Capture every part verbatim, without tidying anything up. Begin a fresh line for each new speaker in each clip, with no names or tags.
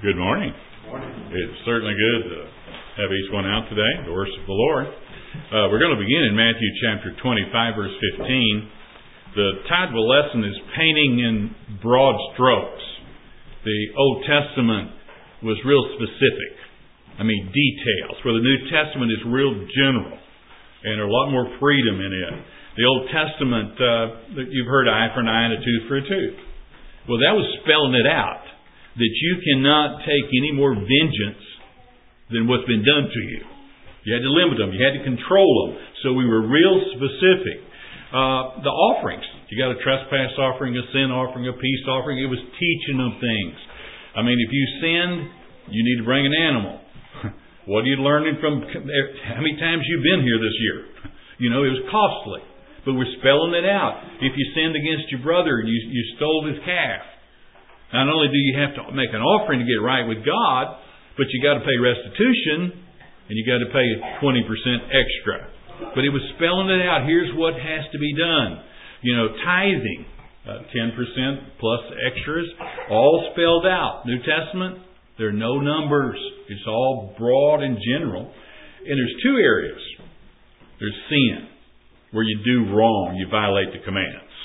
Good morning.
Morning.
It's certainly good to have each one out today to worship the Lord. Uh, we're going to begin in Matthew chapter twenty-five, verse fifteen. The title of the lesson is Painting in Broad Strokes. The Old Testament was real specific. I mean, details. Where the New Testament is real general. And there's a lot more freedom in it. The Old Testament, uh, you've heard eye for an eye and a tooth for a tooth. Well, that was spelling it out. That you cannot take any more vengeance than what's been done to you. You had to limit them. You had to control them. So we were real specific. Uh, the offerings. You got a trespass offering, a sin offering, a peace offering. It was teaching them things. I mean, if you sinned, you need to bring an animal. What are you learning from? How many times you've been here this year? You know, it was costly. But we're spelling it out. If you sinned against your brother and you, you stole his calf, not only do you have to make an offering to get right with God, but you got to pay restitution and you got to pay twenty percent extra. But it was spelling it out. Here's what has to be done. You know, tithing, uh, ten percent plus extras, all spelled out. New Testament, there are no numbers. It's all broad and general. And there's two areas. There's sin, where you do wrong, you violate the commands.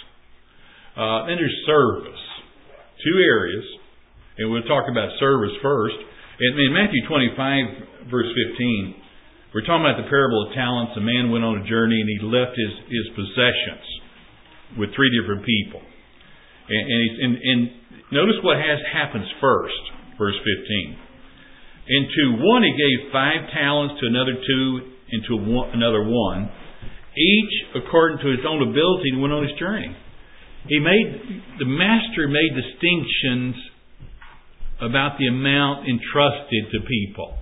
Uh, then there's service. Two areas, and we'll talk about service first. In, in Matthew twenty-five, verse fifteen, we're talking about the parable of talents. A man went on a journey and he left his, his possessions with three different people. And, and, he's, and, and notice what has happens first, verse fifteen. And to one he gave five talents, to another two, and to one, another one, each according to his own ability, and went on his journey. He made, the master made distinctions about the amount entrusted to people.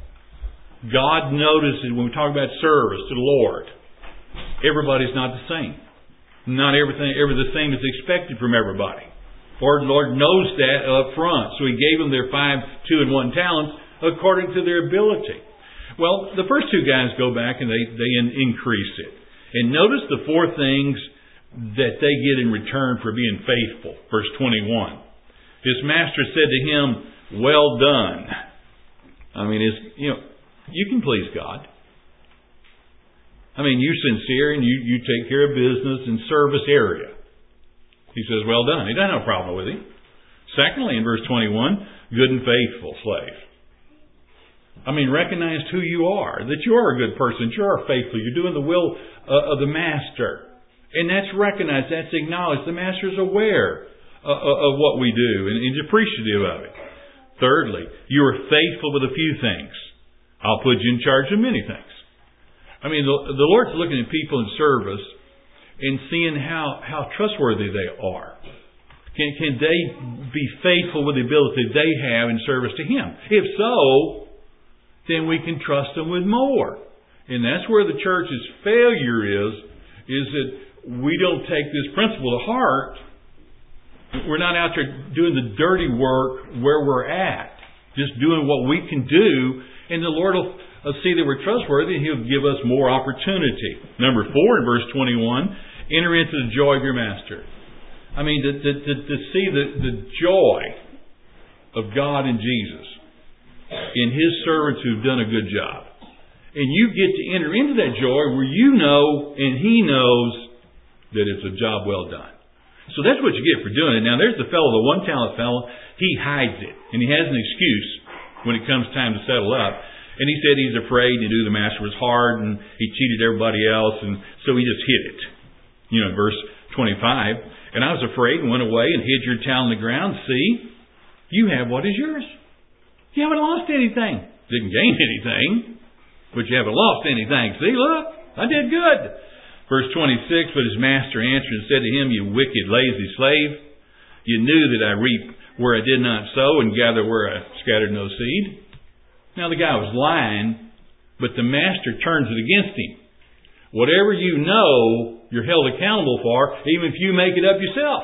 God notices when we talk about service to the Lord, everybody's not the same. Not everything ever the same is expected from everybody. Lord, Lord knows that up front. So He gave them their five, two, and one talents according to their ability. Well, the first two guys go back and they, they increase it. And notice the four things that they get in return for being faithful. Verse twenty-one. His master said to him, "Well done." I mean, it's, you know, you can please God. I mean, you're sincere and you, you take care of business and service area. He says, "Well done." He doesn't have a problem with him. Secondly, in verse twenty-one, good and faithful slave. I mean, recognize who you are, that you are a good person, you are faithful, you're doing the will uh, of the master. And that's recognized, that's acknowledged. The master is aware uh, of what we do and is appreciative of it. Thirdly, you are faithful with a few things. I'll put you in charge of many things. I mean, the, the Lord's looking at people in service and seeing how, how trustworthy they are. Can, can they be faithful with the ability they have in service to Him? If so, then we can trust them with more. And that's where the church's failure is, is that we don't take this principle to heart. We're not out there doing the dirty work where we're at. Just doing what we can do. And the Lord will see that we're trustworthy and He'll give us more opportunity. Number four in verse twenty-one, enter into the joy of your master. I mean, to, to, to, to see the, the joy of God in Jesus, in His servants who've done a good job. And you get to enter into that joy where you know and He knows that it's a job well done. So that's what you get for doing it. Now there's the fellow, the one talent fellow, he hides it. And he has an excuse when it comes time to settle up. And he said he's afraid, he knew the master was hard and he cheated everybody else, and so he just hid it. You know, verse twenty-five. And I was afraid and went away and hid your talent in the ground. See, you have what is yours. You haven't lost anything. Didn't gain anything, but you haven't lost anything. See, look, I did good. Verse twenty-six, but his master answered and said to him, "You wicked, lazy slave, you knew that I reap where I did not sow and gather where I scattered no seed." Now the guy was lying, but the master turns it against him. Whatever you know, you're held accountable for, even if you make it up yourself.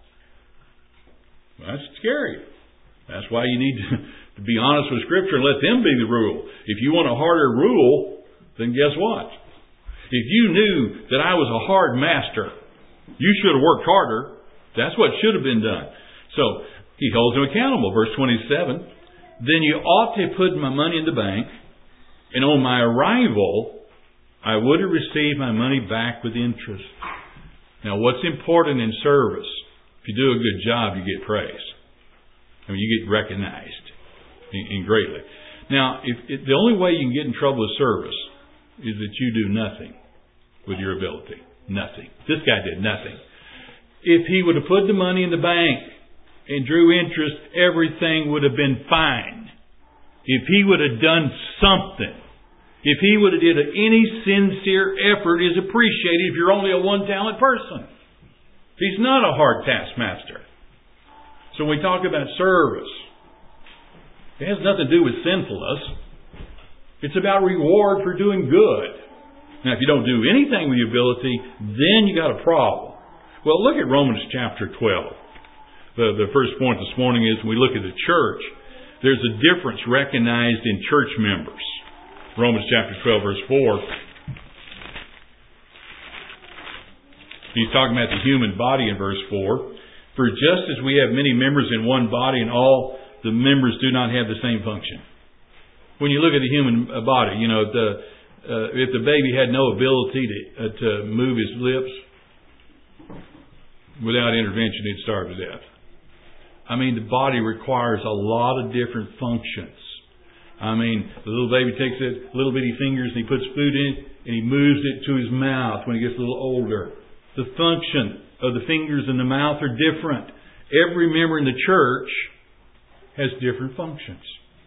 That's scary. That's why you need to, to be honest with Scripture and let them be the rule. If you want a harder rule, then guess what? If you knew that I was a hard master, you should have worked harder. That's what should have been done. So he holds him accountable. Verse twenty-seven, then you ought to put my money in the bank, and on my arrival, I would have received my money back with interest. Now, what's important in service? If you do a good job, you get praise. I mean, you get recognized in, in greatly. Now, if, if the only way you can get in trouble with service is that you do nothing with your ability. Nothing. This guy did nothing. If he would have put the money in the bank and drew interest, everything would have been fine. If he would have done something, if he would have did any sincere effort, is appreciated if you're only a one-talent person. He's not a hard taskmaster. So when we talk about service, it has nothing to do with sinfulness. It's about reward for doing good. Now, if you don't do anything with your ability, then you got a problem. Well, look at Romans chapter twelve. The, the first point this morning is when we look at the church, there's a difference recognized in church members. Romans chapter twelve, verse four. He's talking about the human body in verse four. For just as we have many members in one body and all the members do not have the same function. When you look at the human body, you know, the, uh, if the baby had no ability to, uh, to move his lips, without intervention, he'd starve to death. I mean, the body requires a lot of different functions. I mean, the little baby takes it, little bitty fingers, and he puts food in it, and he moves it to his mouth when he gets a little older. The function of the fingers and the mouth are different. Every member in the church has different functions.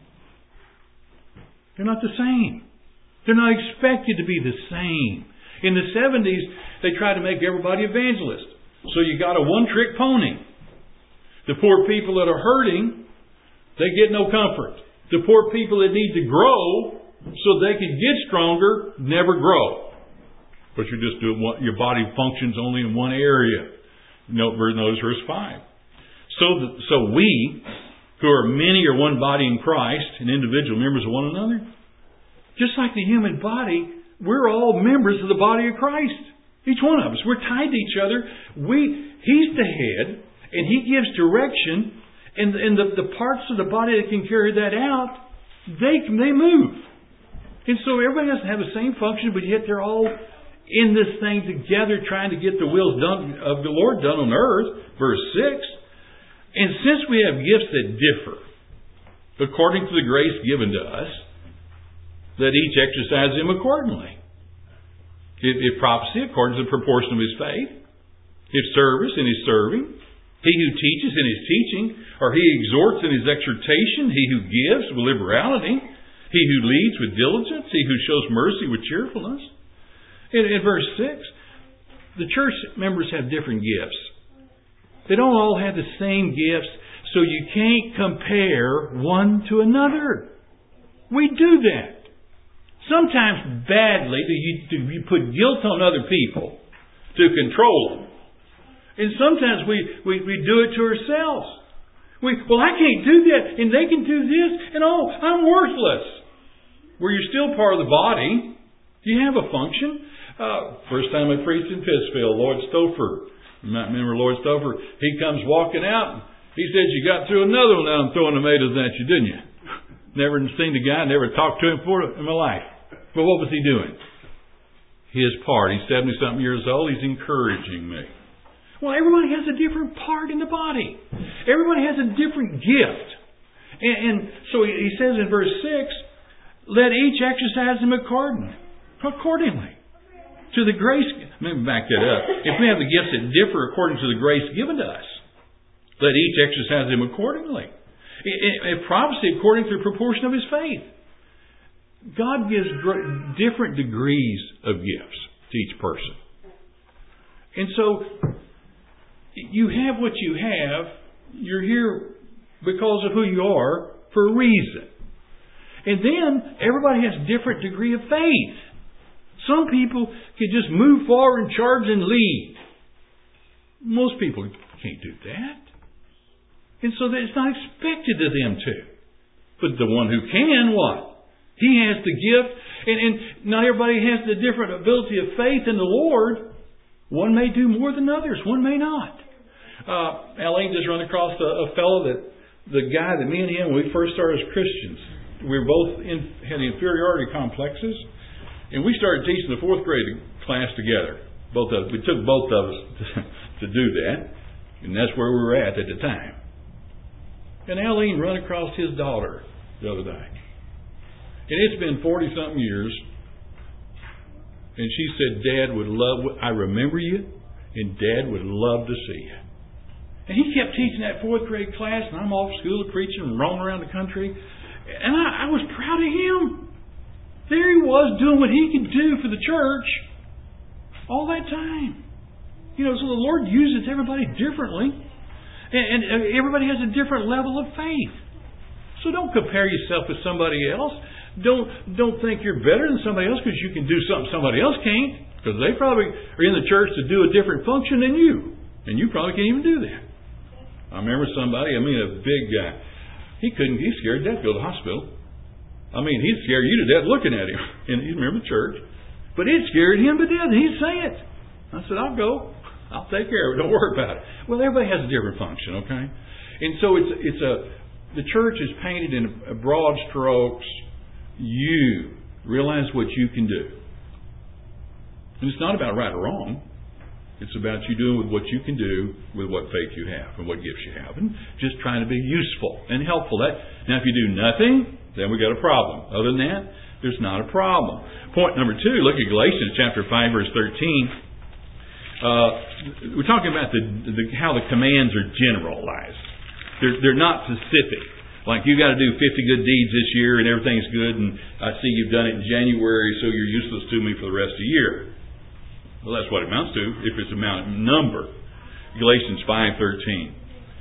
They're not the same. They're not expected to be the same. In the seventies, they tried to make everybody evangelists. So you got a one-trick pony. The poor people that are hurting, they get no comfort. The poor people that need to grow so they can get stronger never grow. But you're just doing what your body functions only in one area. Notice verse five. So, the, so we, who are many are one body in Christ and individual members of one another, just like the human body, we're all members of the body of Christ. Each one of us. We're tied to each other. We, He's the head, and He gives direction, and, and the, the parts of the body that can carry that out, they, they move. And so everybody doesn't have the same function, but yet they're all in this thing together trying to get the will done of the Lord done on earth. Verse six. And since we have gifts that differ, according to the grace given to us, let each exercise them accordingly. If, if prophecy, according to the proportion of his faith. If service, in his serving. He who teaches in his teaching. Or he exhorts in his exhortation. He who gives with liberality. He who leads with diligence. He who shows mercy with cheerfulness. In, in verse six, the church members have different gifts. They don't all have the same gifts, so you can't compare one to another. We do that. Sometimes badly, do you, do you put guilt on other people to control them. And sometimes we, we, we do it to ourselves. We, well, I can't do that, and they can do this, and oh, I'm worthless. Well, you're still part of the body. You have a function. Uh, first time I preached in Pittsfield, Lloyd Stouffer. You might remember Lloyd Stouffer. He comes walking out. He says, you got through another one now. I'm throwing tomatoes at you, didn't you? Never seen the guy. Never talked to him before in my life. But what was he doing? His part. He's seventy-something years old. He's encouraging me. Well, everybody has a different part in the body. Everybody has a different gift. And, and so he says in verse six, let each exercise them accordingly. Accordingly. To the grace, let me back that up. If we have the gifts that differ according to the grace given to us, let each exercise them accordingly. In prophecy, according to the proportion of his faith. God gives different degrees of gifts to each person. And so, you have what you have. You're here because of who you are for a reason. And then, everybody has a different degree of faith. Some people can just move forward and charge and lead. Most people can't do that. And so it's not expected of them to. But the one who can, what? He has the gift. And, and not everybody has the different ability of faith in the Lord. One may do more than others. One may not. Uh, Elaine just run across a, a fellow that the guy that me and him, when we first started as Christians, we were both in, had inferiority complexes, and we started teaching the fourth grade class together. Both of us. We took both of us to, to do that, and that's where we were at at the time. And Aline run across his daughter the other day. And it's been forty-something years. And she said, Dad would love, I remember you, and Dad would love to see you. And he kept teaching that fourth grade class, and I'm off school preaching and roaming around the country. And I, I was proud of him. There he was doing what he could do for the church all that time. You know, so the Lord uses everybody differently. And, and everybody has a different level of faith. So don't compare yourself with somebody else. Don't don't think you're better than somebody else because you can do something somebody else can't. Because they probably are in the church to do a different function than you. And you probably can't even do that. I remember somebody, I mean a big guy. He couldn't, he's scared to death to go to the hospital. I mean, he'd scare you to death looking at him. And he's a member of the church. But it scared him to death. He'd say it. I said, I'll go. I'll take care of it. Don't worry about it. Well, everybody has a different function, okay? And so it's it's a the church is painted in broad strokes. You realize what you can do. And it's not about right or wrong. It's about you doing with what you can do with what faith you have and what gifts you have. And just trying to be useful and helpful. That, now, if you do nothing, then we got a problem. Other than that, there's not a problem. Point number two, look at Galatians chapter five, verse thirteen. Uh, we're talking about the, the how the commands are generalized. They're, they're not specific. Like, you got to do fifty good deeds this year and everything's good, and I see you've done it in January, so you're useless to me for the rest of the year. Well, that's what it amounts to, if it's amount number. Galatians five thirteen.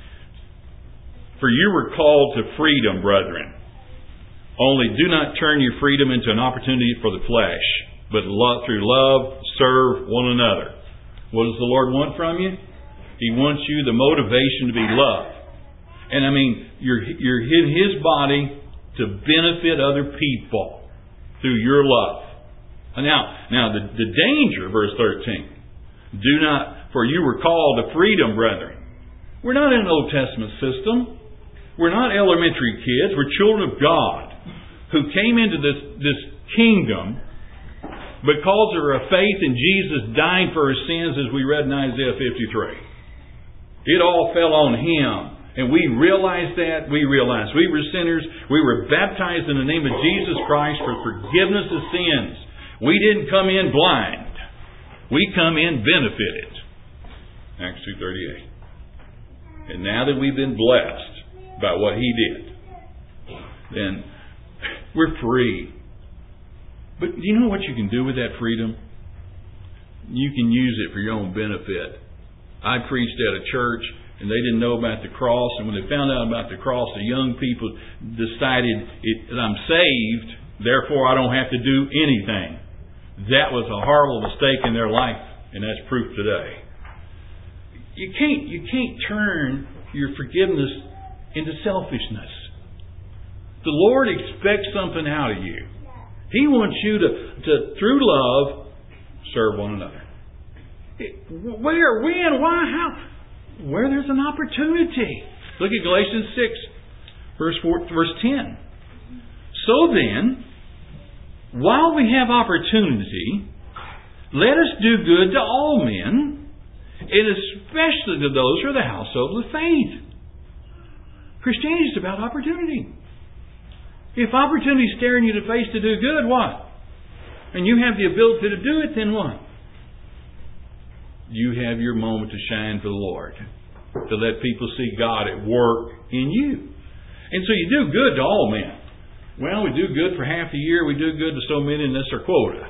For you were called to freedom, brethren. Only do not turn your freedom into an opportunity for the flesh, but love, through love serve one another. What does the Lord want from you? He wants you the motivation to be loved. And I mean, you're you're in His body to benefit other people through your love. Now, now the, the danger, verse thirteen. Do not, for you were called to freedom, brethren. We're not in an Old Testament system. We're not elementary kids. We're children of God who came into this, this kingdom because of our faith in Jesus dying for our sins, as we read in Isaiah fifty-three. It all fell on Him. And we realized that. We realized we were sinners. We were baptized in the name of Jesus Christ for forgiveness of sins. We didn't come in blind. We come in benefited. Acts two thirty-eight. And now that we've been blessed by what He did, then we're free. But do you know what you can do with that freedom? You can use it for your own benefit. I preached at a church, and they didn't know about the cross. And when they found out about the cross, the young people decided, I'm saved, therefore I don't have to do anything. That was a horrible mistake in their life, and that's proof today. You can't, you can't turn your forgiveness into selfishness. The Lord expects something out of you. He wants you to, to through love, serve one another. Where, when, why, how? Where there's an opportunity. Look at Galatians six, verse four, verse ten. So then, while we have opportunity, let us do good to all men, and especially to those who are the household of faith. Christianity is about opportunity. If opportunity is staring you in the face to do good, what? And you have the ability to do it, then what? You have your moment to shine for the Lord. To let people see God at work in you. And so you do good to all men. Well, we do good for half a year, we do good to so many, and that's our quota.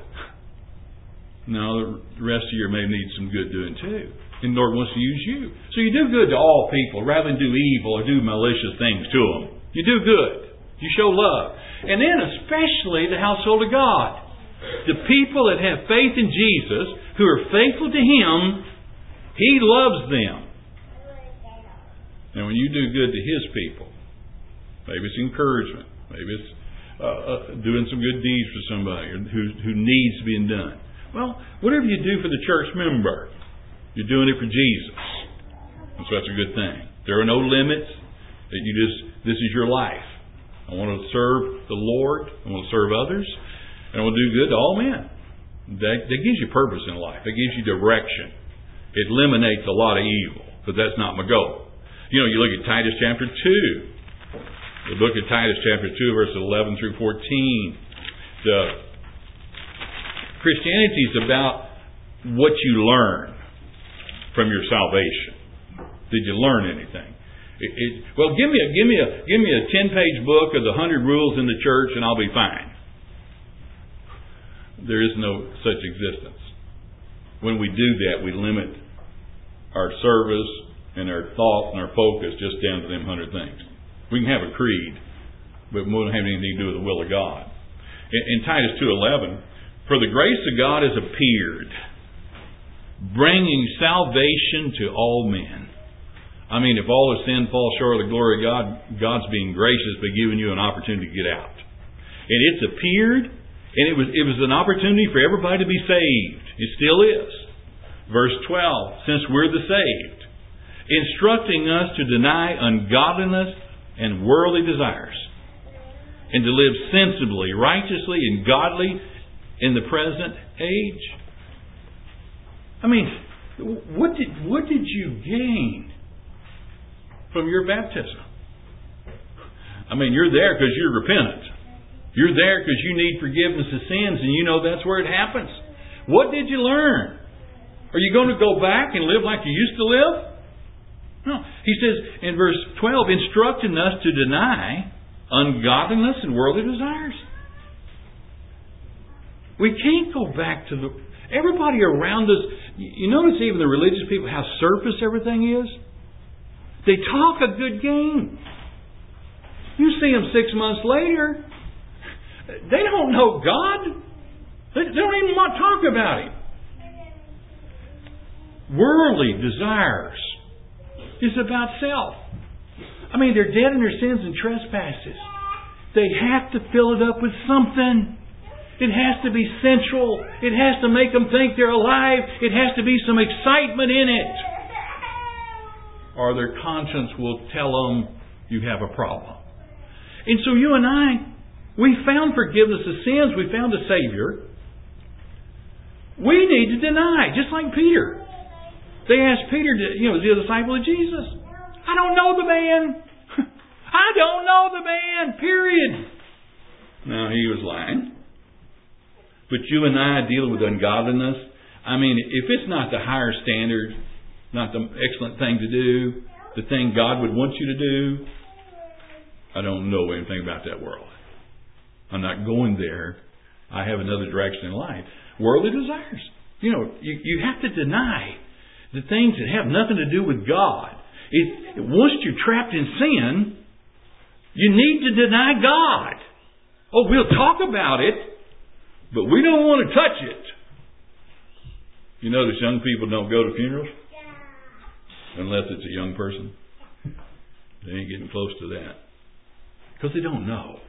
No, the rest of the year may need some good doing too. And the Lord wants to use you. So you do good to all people rather than do evil or do malicious things to them. You do good. You show love. And then especially the household of God. The people that have faith in Jesus, who are faithful to Him, He loves them. And when you do good to His people, maybe it's encouragement, maybe it's uh, uh, doing some good deeds for somebody who, who needs to be done. Well, whatever you do for the church member, you're doing it for Jesus. And so that's a good thing. There are no limits. That you just, this is your life. I want to serve the Lord. I want to serve others. And I want to do good to all men. That, that gives you purpose in life. That gives you direction. It eliminates a lot of evil. But that's not my goal. You know, you look at Titus chapter two. The book of Titus chapter two, verses eleven through fourteen. The Christianity is about what you learn from your salvation. Did you learn anything? It, it, well, give me a give me a give me a ten page book of the hundred rules in the church, and I'll be fine. There is no such existence. When we do that, we limit our service and our thought and our focus just down to them hundred things. We can have a creed, but we won't have anything to do with the will of God. In, in Titus two eleven, for the grace of God has appeared, bringing salvation to all men. I mean, if all have sinned, fall short of the glory of God, God's being gracious by giving you an opportunity to get out. And it's appeared, and it was it was an opportunity for everybody to be saved. It still is. Verse twelve, since we're the saved, instructing us to deny ungodliness and worldly desires, and to live sensibly, righteously, and godly in the present age. I mean, what did what did you gain from your baptism? I mean, you're there because you're repentant. You're there because you need forgiveness of sins, and you know that's where it happens. What did you learn? Are you going to go back and live like you used to live? No. He says in verse twelve, instructing us to deny ungodliness and worldly desires. We can't go back to the... Everybody around us, you notice even the religious people, how surface everything is? They talk a good game. You see them six months later, they don't know God. They don't even want to talk about Him. Worldly desires is about self. I mean, they're dead in their sins and trespasses. They have to fill it up with something. It has to be sensual. It has to make them think they're alive. It has to be some excitement in it. Or their conscience will tell them you have a problem. And so you and I, we found forgiveness of sins. We found a Savior. We need to deny, just like Peter. They asked Peter, to, you know, the disciple of Jesus, I don't know the man. I don't know the man, period. No, he was lying. But you and I dealing with ungodliness, I mean, if it's not the higher standard, not the excellent thing to do, the thing God would want you to do, I don't know anything about that world. I'm not going there. I have another direction in life. Worldly desires. You know, you, you have to deny the things that have nothing to do with God. It, once you're trapped in sin, you need to deny God. Oh, we'll talk about it, but we don't want to touch it. You notice young people don't go to funerals? Unless it's a young person. They ain't getting close to that. Because they don't know.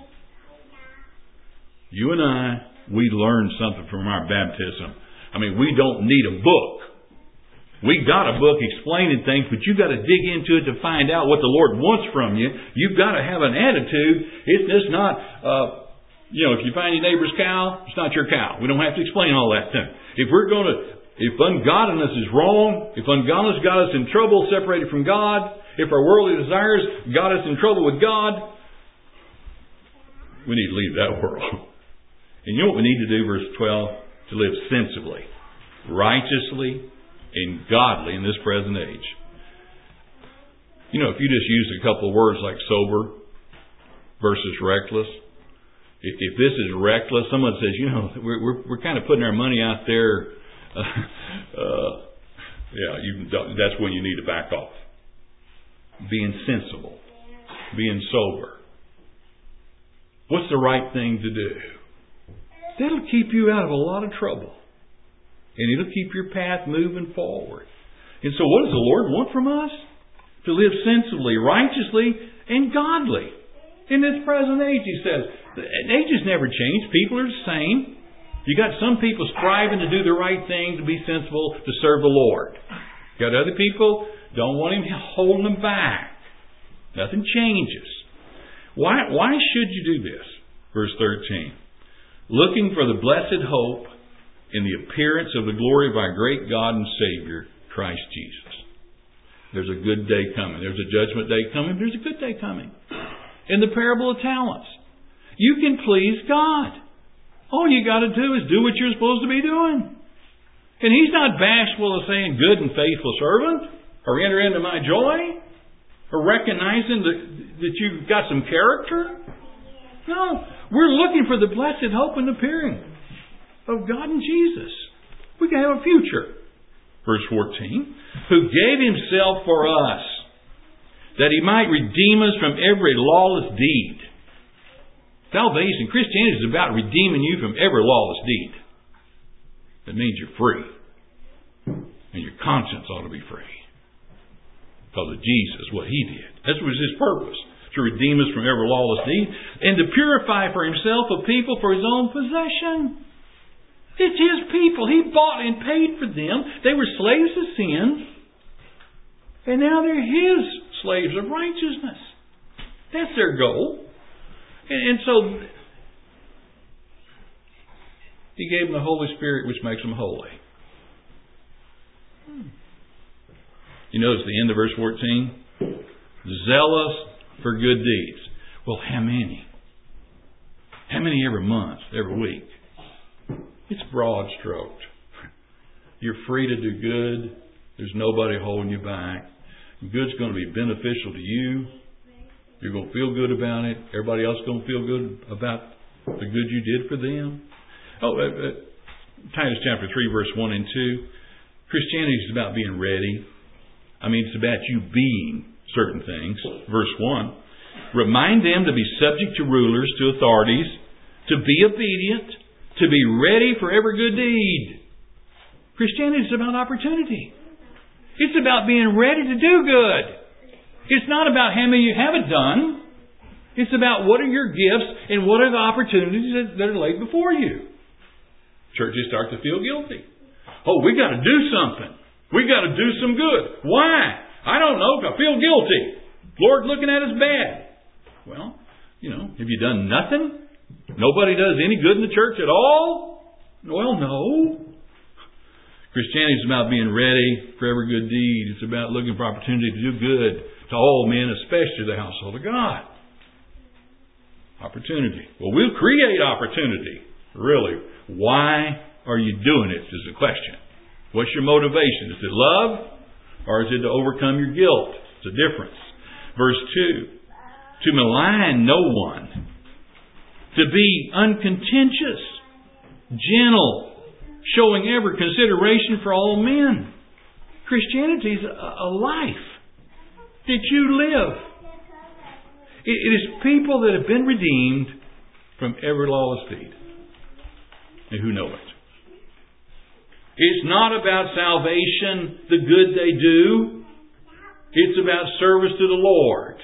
You and I, we learned something from our baptism. I mean, we don't need a book. We got a book explaining things, but you've got to dig into it to find out what the Lord wants from you. You've got to have an attitude. It's just not, uh, you know, if you find your neighbor's cow, it's not your cow. We don't have to explain all that to them. If we're going to, if ungodliness is wrong, if ungodliness got us in trouble, separated from God, if our worldly desires got us in trouble with God, we need to leave that world. And you know what we need to do, verse twelve? To live sensibly, righteously, and godly in this present age. You know, if you just use a couple of words like sober versus reckless. If, if this is reckless, someone says, you know, we're we're, we're kind of putting our money out there. Uh, uh, yeah, you, that's when you need to back off. Being sensible, being sober. What's the right thing to do? That'll keep you out of a lot of trouble. And it'll keep your path moving forward. And so what does the Lord want from us? To live sensibly, righteously, and godly. In this present age, He says, the ages never change. People are the same. You got some people striving to do the right thing, to be sensible, to serve the Lord. You got other people don't want Him holding them back. Nothing changes. Why, why should you do this? Verse thirteen. Looking for the blessed hope in the appearance of the glory of our great God and Savior, Christ Jesus. There's a good day coming. There's a judgment day coming. There's a good day coming. In the parable of talents, you can please God. All you got to do is do what you're supposed to be doing. And He's not bashful of saying, good and faithful servant, or enter into my joy, or recognizing that, that you've got some character. No, we're looking for the blessed hope and appearing of God and Jesus. We can have a future. Verse fourteen, who gave Himself for us, that He might redeem us from every lawless deed. Salvation, Christianity is about redeeming you from every lawless deed. That means you're free. And your conscience ought to be free. Because of Jesus, what He did. That was His purpose. To redeem us from every lawless deed. And to purify for Himself a people for His own possession. It's His people. He bought and paid for them. They were slaves of sin. And now they're His slaves of righteousness. That's their goal. And, and so He gave them the Holy Spirit, which makes them holy. You notice the end of verse fourteen? Zealous for good deeds. Well, how many? How many every month, every week? It's broad stroked. You're free to do good. There's nobody holding you back. Good's going to be beneficial to you. You're going to feel good about it. Everybody else is going to feel good about the good you did for them. Oh, uh, uh, Titus chapter three, verse one and two. Christianity is about being ready. I mean, it's about you being certain things. Verse one. Remind them to be subject to rulers, to authorities, to be obedient, to be ready for every good deed. Christianity is about opportunity. It's about being ready to do good. It's not about how many you haven't done. It's about what are your gifts and what are the opportunities that are laid before you. Churches start to feel guilty. Oh, we got to do something. We got to do some good. Why? I don't know. I feel guilty. Lord's looking at us bad. Well, you know, have you done nothing? Nobody does any good in the church at all? Well, no. Christianity is about being ready for every good deed. It's about looking for opportunity to do good to all men, especially the household of God. Opportunity. Well, we'll create opportunity. Really. Why are you doing it is the question. What's your motivation? Is it love? Or is it to overcome your guilt? It's a difference. Verse two. To malign no one. To be uncontentious. Gentle. Showing every consideration for all men. Christianity is a life that you live. It is people that have been redeemed from every lawless deed. And who know it. It's not about salvation, the good they do. It's about service to the Lord.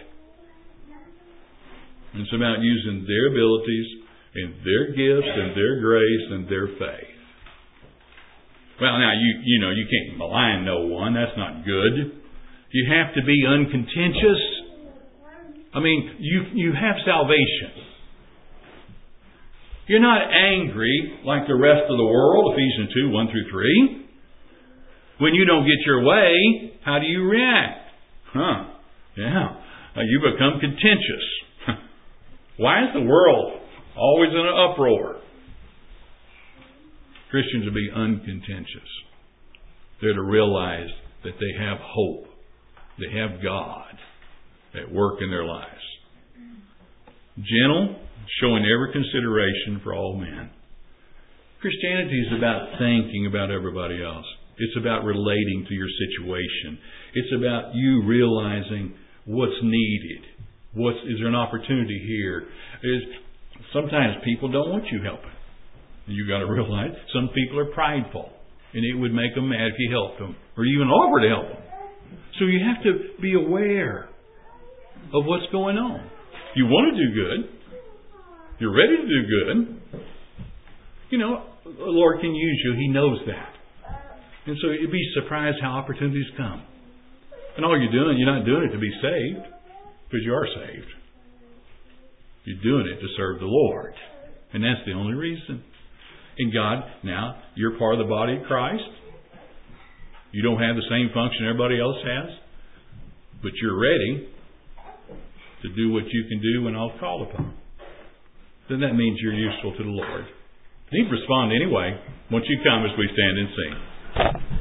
It's about using their abilities and their gifts and their grace and their faith. Well, now, you you know, you can't malign no one. That's not good. You have to be uncontentious. I mean, you you have salvation. You're not angry like the rest of the world, Ephesians two, one through three. When you don't get your way, how do you react? Huh. Yeah. You become contentious. Why is the world always in an uproar? Christians will be uncontentious. They're to realize that they have hope. They have God at work in their lives. Gentle, showing every consideration for all men. Christianity is about thinking about everybody else. It's about relating to your situation. It's about you realizing what's needed. What's, is there an opportunity here? Is, sometimes people don't want you helping. You've got to realize some people are prideful. And it would make them mad if you helped them. Or you even offer to help them. So you have to be aware of what's going on. You want to do good. You're ready to do good. You know, the Lord can use you. He knows that. And so you'd be surprised how opportunities come. And all you're doing, you're not doing it to be saved. Because you are saved. You're doing it to serve the Lord. And that's the only reason. And God, now, you're part of the body of Christ. You don't have the same function everybody else has. But you're ready to do what you can do when I'll call upon. Then that means you're useful to the Lord. You need to respond anyway once you come as we stand and sing.